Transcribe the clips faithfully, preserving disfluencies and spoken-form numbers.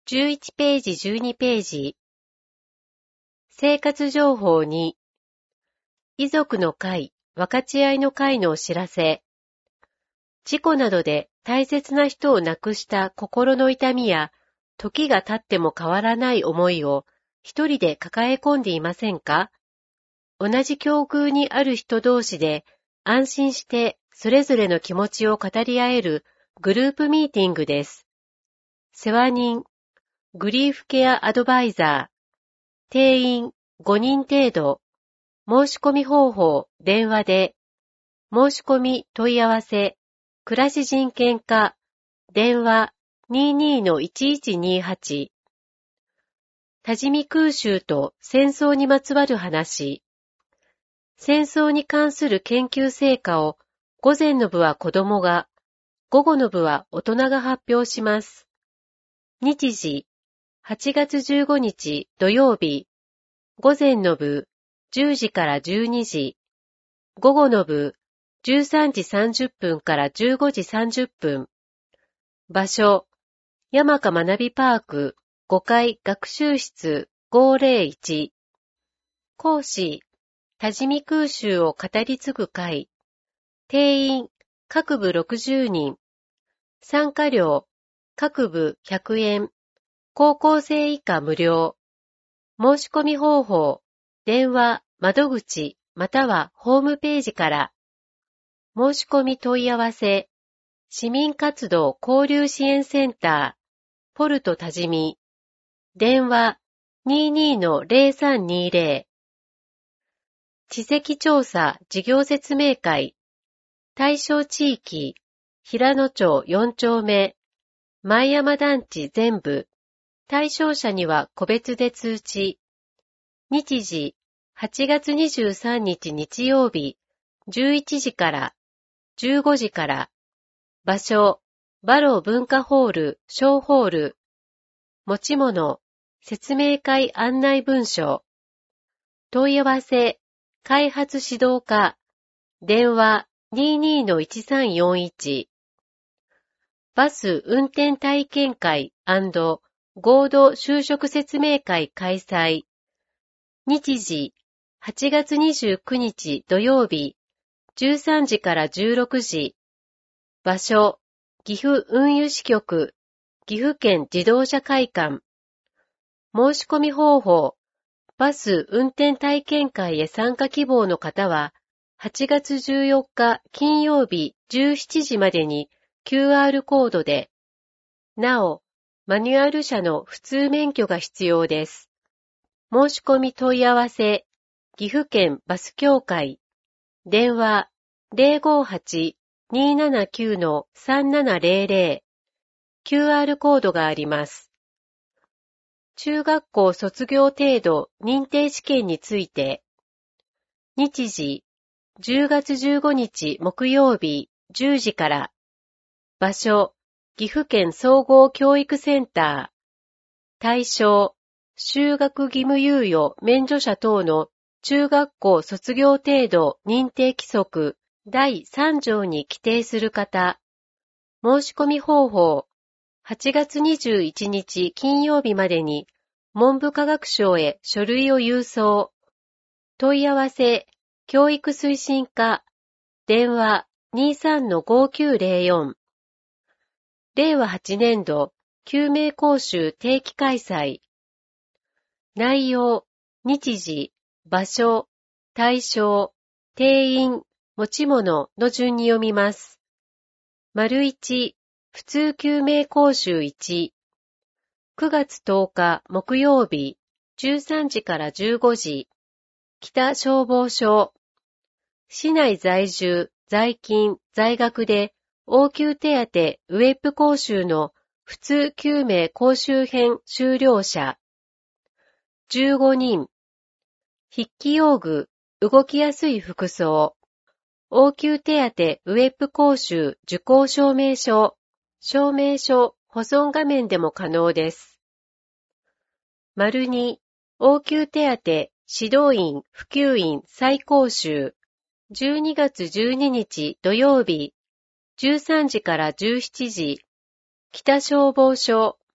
じゅういちページ、じゅうにページ。生活情報に、遺族の会、分かち合いの会のお知らせ。事故などで大切な人を亡くした心の痛みや、時が経っても変わらない思いを一人で抱え込んでいませんか？同じ境遇にある人同士で安心してそれぞれの気持ちを語り合えるグループミーティングです。世話人、グリーフケアアドバイザー、定員ごにん程度、申し込み方法、電話で、申し込み問い合わせ、暮らし人権課、電話 にじゅうにのいちいちにはち。多治見空襲と戦争にまつわる話。戦争に関する研究成果を午前の部は子供が、午後の部は大人が発表します。日時、はちがつじゅうごにち土曜日、午前の部じゅうじからじゅうにじ、午後の部じゅうさんじさんじゅっぷんからじゅうごじさんじゅっぷん。場所、山香学びパークごかい学習室ごーぜろいち。講師、多治見空襲を語り継ぐ会。定員、各部ろくじゅうにん。参加料、各部ひゃくえん。高校生以下無料。申し込み方法、電話、窓口、またはホームページから。申し込み問い合わせ、市民活動交流支援センター、ポルト多治見。電話 にじゅうにのぜろさんにぜろ。地籍調査事業説明会。対象地域、平野町よんちょうめ、前山団地全部。対象者には個別で通知。日時、はちがつにじゅうさんにち日曜日、じゅういちじからじゅうごじから。場所、バロー文化ホール、小ホール。持ち物、説明会案内文書。問い合わせ、開発指導課。電話 にじゅうにのいちさんよんいち。バス運転体験会&合同就職説明会開催。日時、はちがつにじゅうくにち土曜日、じゅうさんじからじゅうろくじ。場所、岐阜運輸支局、岐阜県自動車会館。申し込み方法、バス運転体験会へ参加希望の方は、はちがつじゅうよっか金曜日じゅうしちじまでに キューアール コードで。なお、マニュアル車の普通免許が必要です。申し込み問い合わせ、岐阜県バス協会。電話 ぜろごはち にーななきゅう さんななぜろぜろ。キューアール コードがあります。中学校卒業程度認定試験について。日時、じゅうがつじゅうごにち木曜日じゅうじから。場所、岐阜県総合教育センター。対象、就学義務猶予免除者等の中学校卒業程度認定規則だいさんじょうに規定する方。申し込み方法、はちがつにじゅういちにち金曜日までに文部科学省へ書類を郵送。問い合わせ、教育推進課。電話 にじゅうさんのごきゅうぜろよん。れいわはちねんど、救命講習定期開催。内容、日時、場所、対象、定員、持ち物の順に読みます。丸いち、普通救命講習いち。くがつとおか木曜日、じゅうさんじからじゅうごじ。北消防署。市内在住、在勤、在学で、応急手当ウェブ講習の普通救命講習編修了者。じゅうごにん。筆記用具、動きやすい服装。応急手当ウェブ講習受講証明書。証明書、保存画面でも可能です。丸に、応急手当指導員、普及員再講習。じゅうにがつじゅうににち土曜日、じゅうさんじからじゅうしちじ。北消防署。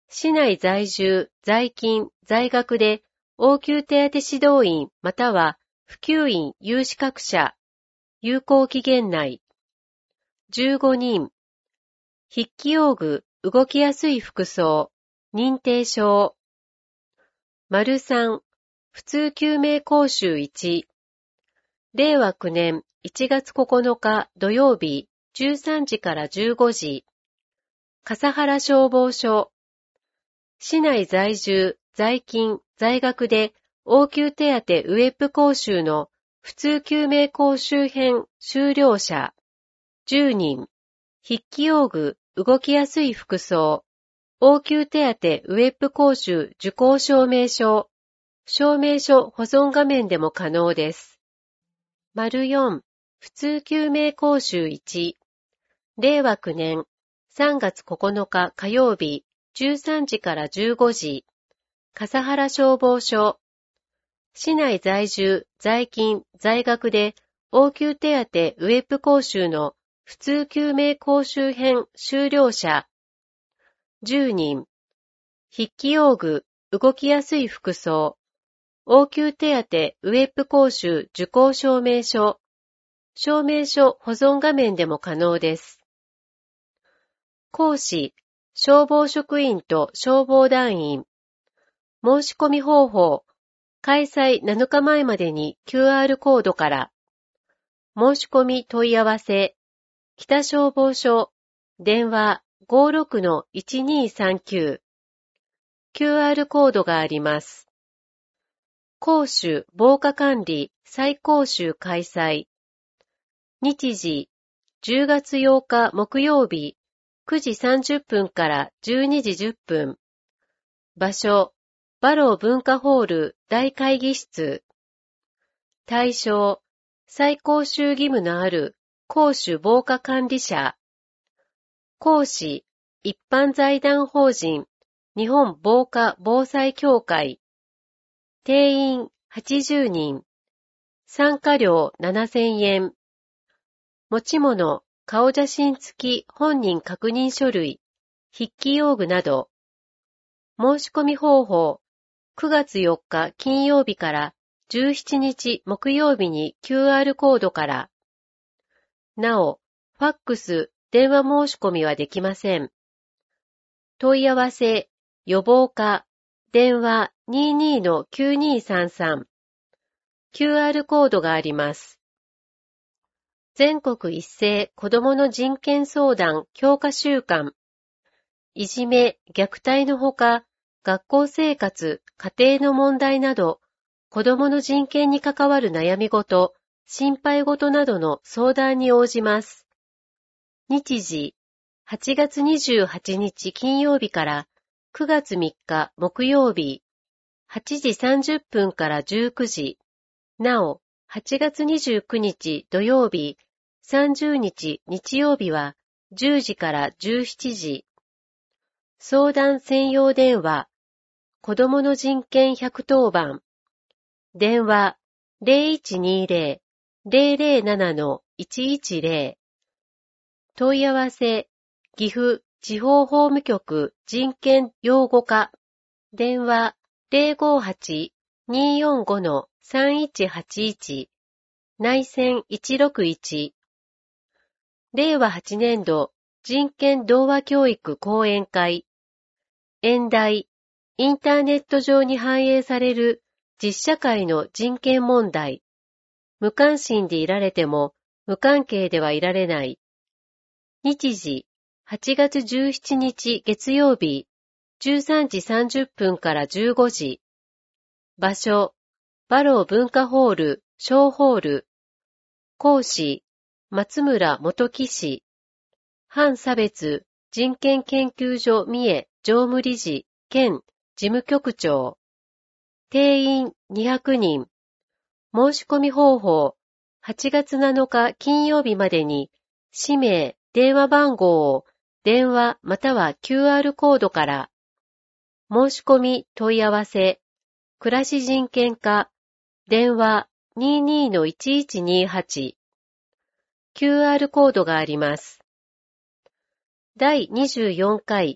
市内在住、在勤、在学で、応急手当指導員または普及員有資格者、有効期限内。じゅうごにん。筆記用具、動きやすい服装、認定証。丸さん、普通救命講習いち。れいわきゅうねんいちがつここのか土曜日じゅうさんじからじゅうごじ。笠原消防署。市内在住、在勤、在学で応急手当ウェブ講習の普通救命講習編修了者じゅうにん。筆記用具、動きやすい服装。応急手当ウェブ講習受講証明書。証明書保存画面でも可能です。丸よん、普通救命講習いち。れいわきゅうねんさんがつここのか火曜日じゅうさんじからじゅうごじ。笠原消防署。市内在住、在勤、在学で応急手当ウェブ講習の普通救命講習編修了者じゅうにん。筆記用具、動きやすい服装。応急手当ウェブ講習受講証明書。証明書保存画面でも可能です。講師、消防職員と消防団員。申し込み方法。開催なのかまえまでに キューアール コードから。申し込み問い合わせ。北消防署。電話 ごろくのいちにさんきゅう。キューアール コードがあります。講習防火管理再講習開催。日時、じゅうがつようか木曜日、くじさんじゅっぷんからじゅうにじじゅっぷん。場所、バロー文化ホール大会議室。対象、再講習義務のある講習防火管理者。講師、一般財団法人、日本防火防災協会。定員はちじゅうにん。参加料ななせんえん。持ち物、顔写真付き本人確認書類、筆記用具など。申し込み方法、くがつよっか金曜日からじゅうしちにち木曜日に キューアール コードから。なお、ファックス、電話申し込みはできません。問い合わせ、予防課、電話 にじゅうにのきゅうにさんさん。キューアール コードがあります。全国一斉子どもの人権相談強化週間。いじめ、虐待のほか、学校生活、家庭の問題など、子どもの人権に関わる悩み事、心配事などの相談に応じます。日時、はちがつにじゅうはちにち金曜日からくがつみっか木曜日、はちじさんじゅっぷんからじゅうくじ。なお、はちがつにじゅうくにち土曜日、さんじゅうにち日曜日はじゅうじからじゅうしちじ。相談専用電話、子どもの人権ひゃくとおばん。電話 ゼロいちにゼロ ゼロゼロななのいちいちゼロ。問い合わせ、岐阜地方法務局人権擁護課。電話 ゼロごはち によんごのさんいちはちいち。内線いちろくいち。れいわはちねんど人権童話教育講演会。演題、インターネット上に反映される実社会の人権問題。無関心でいられても無関係ではいられない。日時、はちがつじゅうしちにち月曜日、じゅうさんじさんじゅっぷんからじゅうごじ。場所、バロー文化ホール、小ホール。講師、松村元騎士。反差別人権研究所三重常務理事兼事務局長。定員にひゃくにん。申し込み方法、はちがつなのか金曜日までに、氏名、電話番号を電話または キューアール コードから。申し込み問い合わせ、暮らし人権課、電話 にじゅうにのいちいちにはち。キューアール コードがあります。だいにじゅうよんかい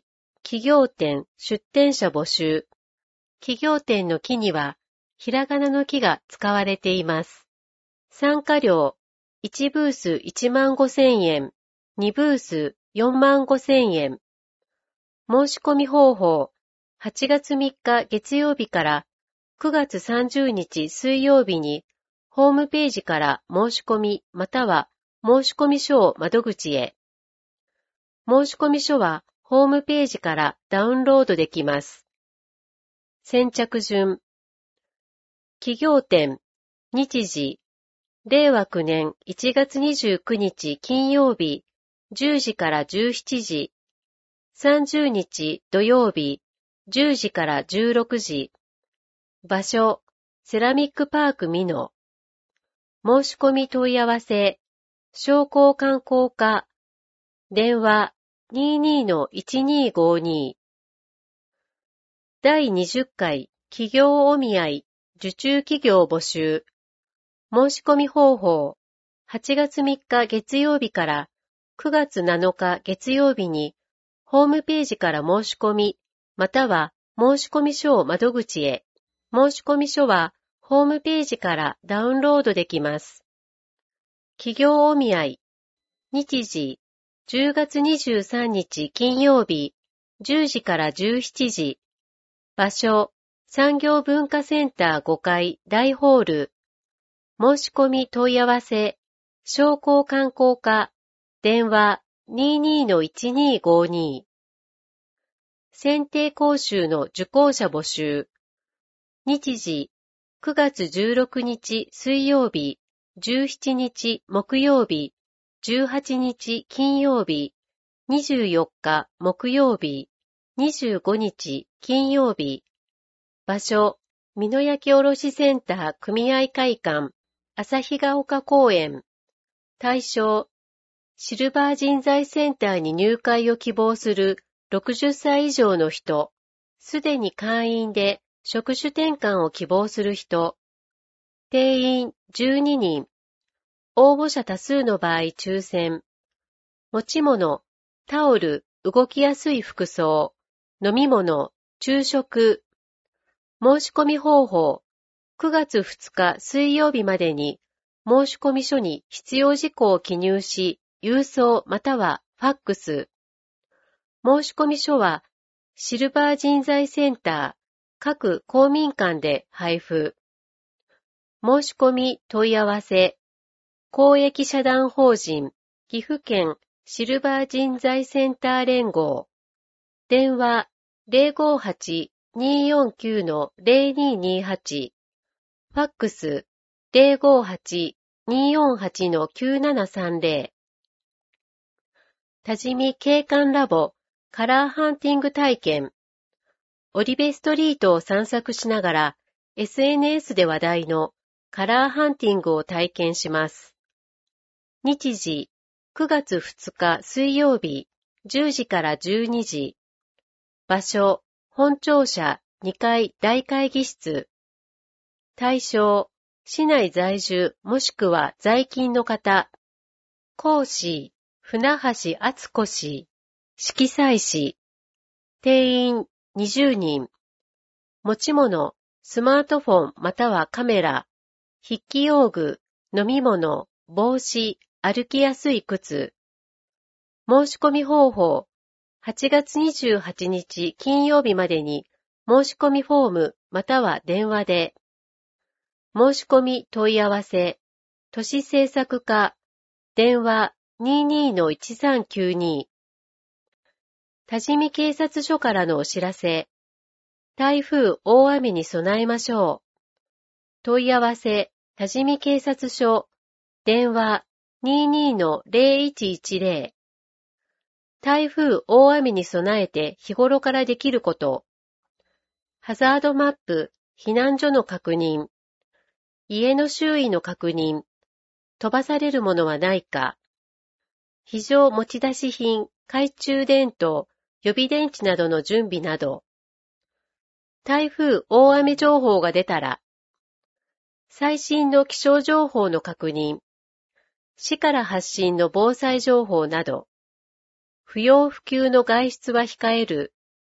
企業展、出展者募集。企業展の木には、ひらがなの木が使われています。参加料、いちブースいちまんごせんえん、にブースよんまんごせんえん。申し込み方法、はちがつみっか月曜日からくがつさんじゅうにち水曜日に、ホームページから申し込みまたは申し込み書を窓口へ。申し込み書はホームページからダウンロードできます。先着順。企業展、日時、れいわきゅうねんいちがつにじゅうくにち金曜日、じゅうじからじゅうしちじ、さんじゅうにち土曜日、じゅうじからじゅうろくじ。場所、セラミックパーク美濃。申し込み問い合わせ、商工観光課、電話 にじゅうに いちにーごーにー。だいにじゅっかい企業お見合い受注企業募集。申し込み方法、はちがつみっか月曜日からくがつなのか月曜日に、ホームページから申し込み、または申し込み書を窓口へ。申し込み書はホームページからダウンロードできます。企業お見合い。日時、じゅうがつにじゅうさんにち金曜日、じゅうじからじゅうしちじ。場所、産業文化センターごかい大ホール。申し込み問い合わせ、商工観光課、電話 にじゅうに いちにーごーにー。選定講習の受講者募集。日時、くがつじゅうろくにち水曜日、じゅうしちにち木曜日、じゅうはちにち金曜日、にじゅうよっか木曜日、にじゅうごにち金曜日。場所、美濃焼卸センター組合会館、旭ヶ丘公園。対象、シルバー人材センターに入会を希望するろくじゅっさい以上の人、すでに会員で職種転換を希望する人。定員じゅうににん。応募者多数の場合抽選。持ち物、タオル、動きやすい服装、飲み物、昼食。申し込み方法、くがつふつか水曜日までに申し込み書に必要事項を記入し、郵送またはファックス。申し込み書はシルバー人材センター各公民館で配布。申し込み問い合わせ、公益社団法人岐阜県シルバー人材センター連合。電話 ゼロごはち にーよんきゅう ゼロにーにーはち。ファックス ゼロごはち にーよんはち きゅうななさんゼロ。多治見景観ラボカラーハンティング体験。織部ストリートを散策しながら エスエヌエス で話題のカラーハンティングを体験します。日時、くがつふつか水曜日、じゅうじからじゅうにじ。場所、本庁舎にかい大会議室。対象、市内在住もしくは在勤の方。講師、船橋敦子氏、色彩師。定員にじゅうにん。持ち物、スマートフォンまたはカメラ。筆記用具、飲み物、帽子、歩きやすい靴。申し込み方法、はちがつにじゅうはちにち金曜日までに申し込みフォームまたは電話で。申し込み問い合わせ、都市政策課、電話 にじゅうに いちさんきゅうに。多治見警察署からのお知らせ。台風大雨に備えましょう。問い合わせ、多治見警察署、電話 にじゅうに ゼロいちいちゼロ。台風大雨に備えて日頃からできること。ハザードマップ、避難所の確認。家の周囲の確認。飛ばされるものはないか。非常持ち出し品、懐中電灯、予備電池などの準備など。台風大雨情報が出たら。最新の気象情報の確認。市から発信の防災情報など。不要不急の外出は控える。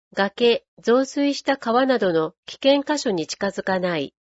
崖、増水した川などの危険箇所に近づかない。